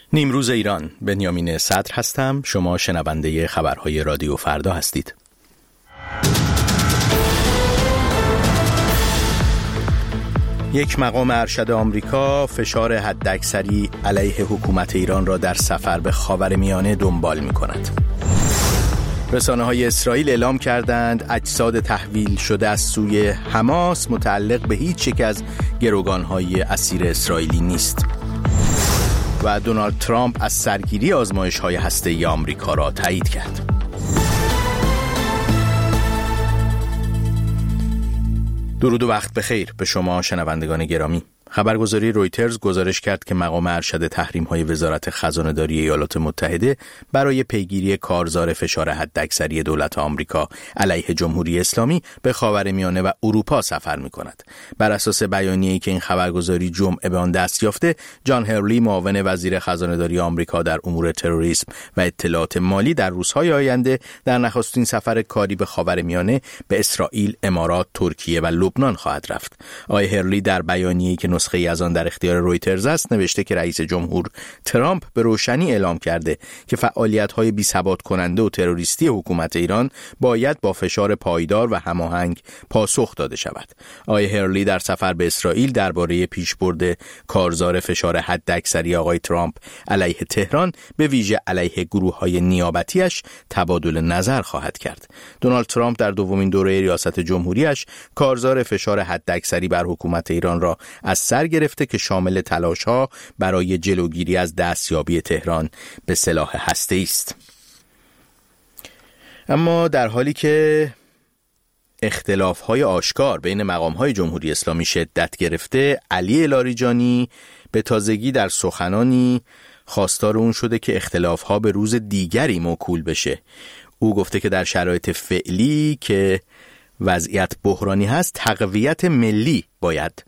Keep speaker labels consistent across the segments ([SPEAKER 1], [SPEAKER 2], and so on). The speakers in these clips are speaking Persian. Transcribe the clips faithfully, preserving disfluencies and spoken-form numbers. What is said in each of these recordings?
[SPEAKER 1] نیمروز ایران، بنیامین صدر هستم. شما شنونده خبرهای رادیو فردا هستید. یک مقام ارشد آمریکا فشار حداکثری علیه حکومت ایران را در سفر به خاورمیانه دنبال می‌کند. رسانه‌های اسرائیل اعلام کردند اجساد تحویل شده از سوی حماس متعلق به هیچ یک از گروگان‌های اسیر اسرائیلی نیست. و دونالد ترامپ از سرگیری آزمایش‌های هسته‌ای آمریکا را تایید کرد. درود و وقت بخیر به شما شنوندگان گرامی. خبرگزاری رویترز گزارش کرد که مقام ارشد تحریم‌های وزارت خزانه‌داری ایالات متحده برای پیگیری کارزار فشار حداکثری دولت آمریکا علیه جمهوری اسلامی به خاورمیانه و اروپا سفر می‌کند. بر اساس بیانیه‌ای که این خبرگزاری جمعه به آن دست یافته، جان هرلی معاون وزیر خزانه‌داری آمریکا در امور تروریسم و اطلاعات مالی در روزهای آینده در نخستین سفر کاری به خاورمیانه به اسرائیل، امارات، ترکیه و لبنان خواهد رفت. آقای هرلی در بیانیه‌ای که نسخه‌ای از آن در اختیار رویترز است نوشته که رئیس جمهور ترامپ به روشنی اعلام کرده که فعالیت‌های بی‌ثبات کننده و تروریستی حکومت ایران باید با فشار پایدار و هماهنگ پاسخ داده شود. آقای هرلی در سفر به اسرائیل درباره پیشبرد کارزار فشار حداکثری آقای ترامپ علیه تهران به ویژه علیه گروه‌های نیابتی‌اش تبادل نظر خواهد کرد. دونالد ترامپ در دومین دوره ریاست جمهوریش کارزار فشار حداکثری بر حکومت ایران را از سر گرفته که شامل تلاش‌ها برای جلوگیری از دستیابی تهران به سلاح هسته‌ای است. اما در حالی که اختلاف‌های آشکار بین مقام‌های جمهوری اسلامی شدت گرفته، علی لاریجانی به تازگی در سخنانی خواستار اون شده که اختلاف‌ها به روز دیگری موکول بشه. او گفته که در شرایط فعلی که وضعیت بحرانی هست، تقویت ملی باید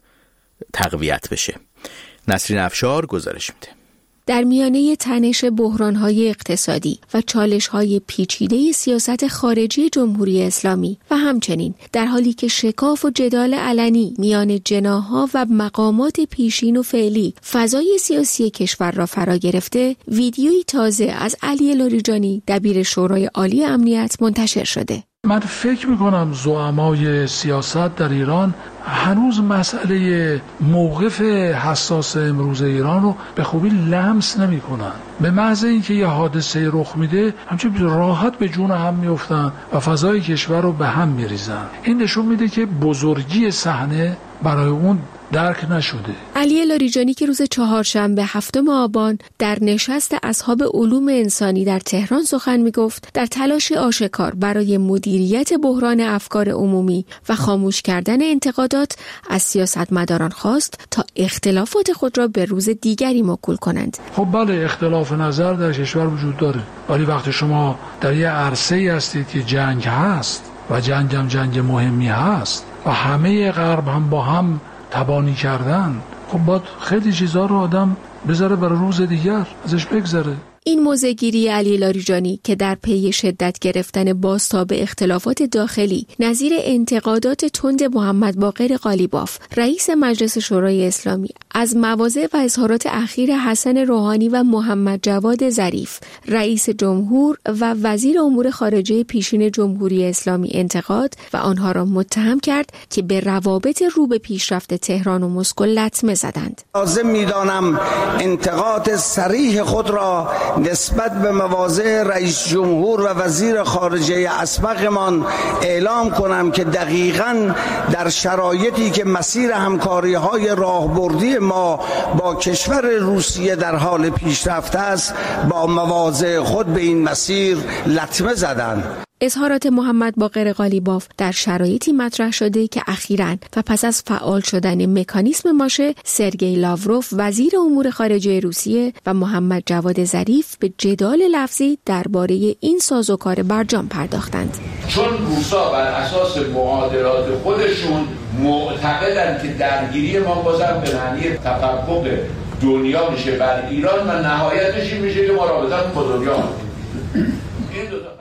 [SPEAKER 1] تقویت بشه. نسرین افشار گزارش میده.
[SPEAKER 2] در میانه تنش بحران‌های اقتصادی و چالش‌های پیچیده سیاست خارجی جمهوری اسلامی و همچنین در حالی که شکاف و جدال علنی میان جناح‌ها و مقامات پیشین و فعلی فضای سیاسی کشور را فرا گرفته، ویدیویی تازه از علی لاریجانی دبیر شورای عالی امنیت منتشر شده.
[SPEAKER 3] من فکر میکنم زعمای سیاست در ایران هنوز مسئله موقف حساس امروز ایران رو به خوبی لمس نمی کنن. به محض اینکه یه حادثه رخ میده همچنین راحت به جون هم میافتن و فضای کشور رو به هم میریزن. این نشون میده که بزرگی صحنه برای اون درک نشده.
[SPEAKER 2] علی لاریجانی که روز چهارشنبه هفتم آبان در نشست اصحاب علوم انسانی در تهران سخن میگفت، در تلاش آشکار برای مدیریت بحران افکار عمومی و خاموش کردن انتقادات از سیاستمداران خواست تا اختلافات خود را به روز دیگری موکول کنند.
[SPEAKER 3] خب بله، اختلاف نظر در کشور وجود داره، ولی وقتی شما در یه عرصه‌ای هستید که جنگ هست و جنگ هم جنگ مهمی هست و همه غرب هم با هم تبانی کردن، خب باید خیلی چیزا رو آدم بذاره برای روز دیگر، ازش بگذره.
[SPEAKER 2] این موضع‌گیری علی لاریجانی که در پی شدت گرفتن بازتاب اختلافات داخلی نظیر انتقادات تند محمد باقر قالیباف رئیس مجلس شورای اسلامی از مواضع و اظهارات اخیر حسن روحانی و محمد جواد ظریف رئیس جمهور و وزیر امور خارجه پیشین جمهوری اسلامی انتقاد و آنها را متهم کرد که به روابط رو به پیشرفت تهران و مسکو لطمه زدند.
[SPEAKER 4] لازم می‌دانم انتقاد صریح خود را نسبت به مواضع رئیس جمهور و وزیر خارجه اسبقمان اعلام کنم که دقیقاً در شرایطی که مسیر همکاری‌های راهبردی ما با کشور روسیه در حال پیشرفت است، با مواضع خود به این مسیر لطمه زدند.
[SPEAKER 2] اظهارات محمد باقر قالیباف در شرایطی مطرح شده که اخیراً و پس از فعال شدن مکانیسم ماشه، سرگئی لاوروف وزیر امور خارجه روسیه و محمد جواد ظریف به جدال لفظی درباره این سازوکار برجام پرداختند.
[SPEAKER 5] چون روسا بر اساس معادلات خودشون معتقدند که درگیری ما بازم به معنی تفکک دنیا میشه بر ایران و نهایتش این میشه که ما رابطه با دنیا. این دو تا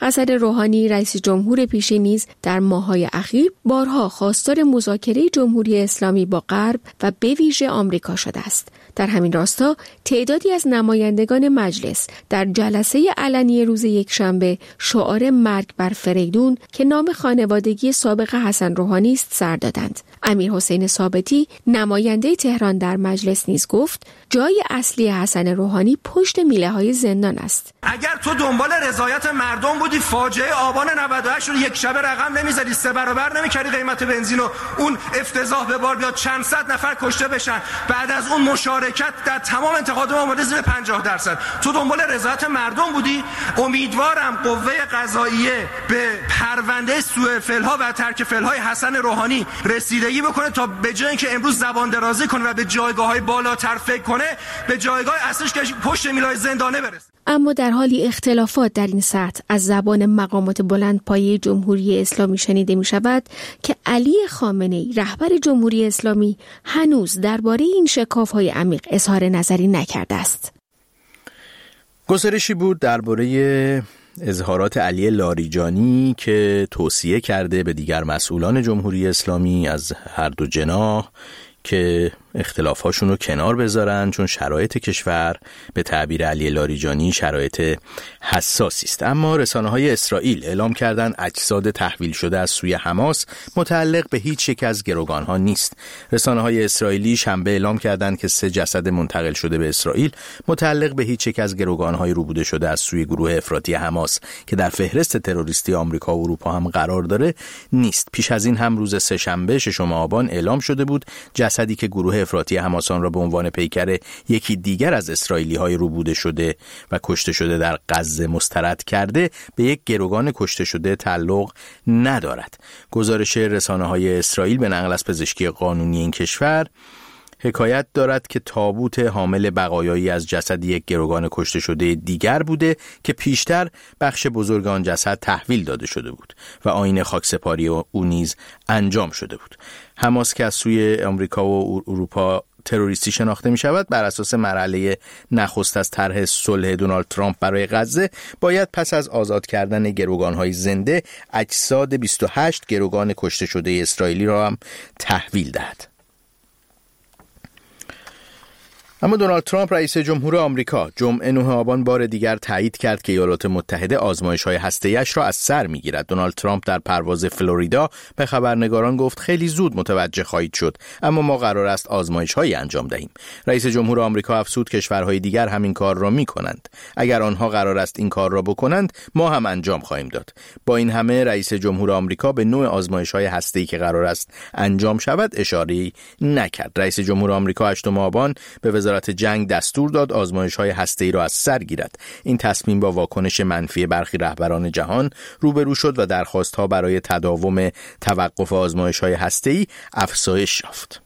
[SPEAKER 2] حسن روحانی رئیس جمهور پیشین نیز در ماه‌های اخیر بارها خواستار مذاکره جمهوری اسلامی با غرب و به ویژه آمریکا شده است. در همین راستا تعدادی از نمایندگان مجلس در جلسه علنی روز یکشنبه شعار مرگ بر فریدون که نام خانوادگی سابق حسن روحانی است سر دادند. امیر حسین ثابتی نماینده تهران در مجلس نیز گفت جای اصلی حسن روحانی پشت میله‌های زندان است.
[SPEAKER 6] اگر تو دنبال رضایت مردم بودی فاجعه آبان نود و هشت رو یک شبه رقم نمی‌زدی، سه برابر نمی‌کردی قیمت بنزین و اون افتضاح به بار بیاد چند صد نفر کشته بشن، بعد از اون مشارکت در تمام انتقادات آماده زیر پنجاه درصد. تو دنبال رضایت مردم بودی. امیدوارم قوه قضاییه به پرونده سوء فعل‌ها و ترک فعل‌های حسن روحانی رسیدگی بکنه تا به جای اینکه امروز زبان درازی کنه و به جایگاه‌های بالاتر فکر کنه به جایگاه اصلیش که پشت میله‌های زندانه برسه.
[SPEAKER 2] اما در حالی اختلافات در این سطح از زبان مقامات بلندپایه جمهوری اسلامی شنیده می شود که علی خامنه‌ای رهبر جمهوری اسلامی هنوز درباره این شکاف‌های عمیق اظهار نظری نکرده است.
[SPEAKER 1] گزارشی بود درباره اظهارات علی لاریجانی که توصیه کرده به دیگر مسئولان جمهوری اسلامی از هر دو جناح که اختلافاشون رو کنار بذارن، چون شرایط کشور به تعبیر علی لاریجانی شرایط حساسی است. اما رسانه‌های اسرائیل اعلام کردن اجساد تحویل شده از سوی حماس متعلق به هیچ یک از گروگان‌ها نیست. رسانه‌های اسرائیلی شنبه اعلام کردند که سه جسد منتقل شده به اسرائیل متعلق به هیچ یک از گروگان‌های روبوده شده از سوی گروه افراطی حماس که در فهرست تروریستی آمریکا و اروپا هم قرار داره نیست. پیش از این هم روز سه‌شنبه ششم آبان اعلام شده بود جسدی که گروه افراطی حماس آن را به عنوان پیکر یکی دیگر از اسرائیلی‌های روبوده شده و کشته شده در غزه مسترد کرده به یک گروگان کشته شده تعلق ندارد. گزارش رسانه‌های اسرائیل به نقل از پزشکی قانونی این کشور حکایت دارد که تابوت حامل بقایایی از جسد یک گروگان کشته شده دیگر بوده که پیشتر بخش بزرگ آن جسد تحویل داده شده بود و آیین خاکسپاری او نیز انجام شده بود. حماس که از سوی آمریکا و اروپا تروریستی شناخته می شود بر اساس مرحله نخست از طرح صلح دونالد ترامپ برای غزه باید پس از آزاد کردن گروگان‌های زنده اجساد بیست و هشت گروگان کشته شده اسرائیلی را هم تحویل دهد. اما دونالد ترامپ رئیس جمهور آمریکا جمعه نه آبان بار دیگر تایید کرد که ایالات متحده آزمایش‌های هسته‌ایش را از سر می‌گیرد. دونالد ترامپ در پرواز فلوریدا به خبرنگاران گفت خیلی زود متوجه خواهید شد، اما ما قرار است آزمایش‌هایی انجام دهیم. رئیس جمهور آمریکا افزود کشورهای دیگر همین کار را می‌کنند. اگر آنها قرار است این کار را بکنند، ما هم انجام خواهیم داد. با این همه رئیس جمهور آمریکا به نوع آزمایش‌های هسته‌ای که قرار است انجام شود اشاره‌ای نکرد. رئیس جمهور آمریکا هشتم آبان به وزارت جنگ دستور داد آزمایش‌های هسته‌ای را از سر گیرد. این تصمیم با واکنش منفی برخی رهبران جهان روبرو شد و درخواست‌ها برای تداوم توقف آزمایش‌های هسته‌ای افزایش یافت.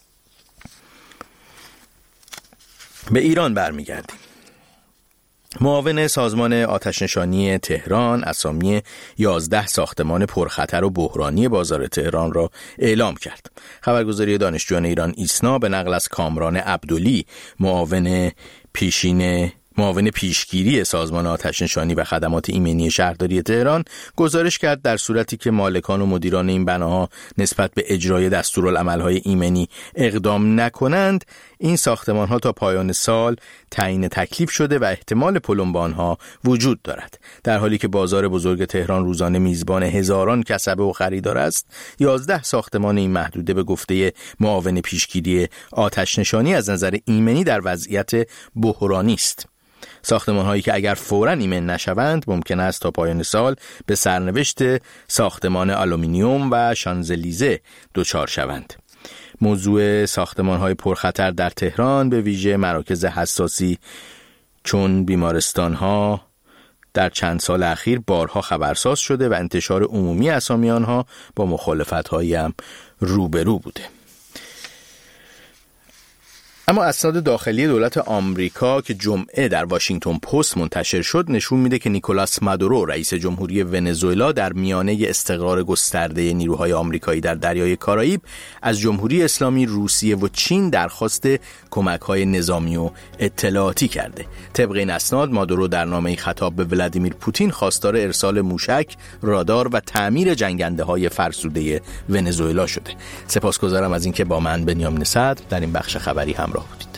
[SPEAKER 1] به ایران برمیگردیم. معاون سازمان آتش‌نشانی تهران اسامی یازده ساختمان پرخطر و بحرانی بازار تهران را اعلام کرد. خبرگزاری دانشجویان ایران ایسنا به نقل از کامران عبدلی معاون پیشین معاون پیشگیری سازمان آتش‌نشانی و خدمات ایمنی شهرداری تهران گزارش کرد در صورتی که مالکان و مدیران این بناها نسبت به اجرای دستورالعمل‌های ایمنی اقدام نکنند، این ساختمان‌ها تا پایان سال تعیین تکلیف شده و احتمال پلمب آنها وجود دارد. در حالی که بازار بزرگ تهران روزانه میزبان هزاران کسبه و خریدار است، یازده ساختمان این محدوده به گفته معاون پیشگیری آتش‌نشانی از نظر ایمنی در وضعیت بحرانی است. ساختمان‌هایی که اگر فوراً ایمن نشوند ممکن است تا پایان سال به سرنوشت ساختمان آلومینیوم و شانزلیزه دچار شوند. موضوع ساختمان‌های پرخطر در تهران به ویژه مراکز حساسی چون بیمارستان‌ها در چند سال اخیر بارها خبرساز شده و انتشار عمومی اسامی آنها با مخالفت‌هایی هم روبرو بوده. اما اسناد داخلی دولت آمریکا که جمعه در واشنگتن پست منتشر شد نشون میده که نیکولاس مادورو رئیس جمهوری ونزوئلا در میانه استقرار گسترده نیروهای آمریکایی در دریای کارائیب از جمهوری اسلامی، روسیه و چین درخواست کمک‌های نظامی و اطلاعاتی کرده. طبق این اسناد مادورو در نامه‌ای خطاب به ولادیمیر پوتین خواستار ارسال موشک، رادار و تعمیر جنگنده‌های فرسوده ونزوئلا شده. سپاسگزارم از اینکه با من بنیامین صدر در این بخش خبری همراه بودید.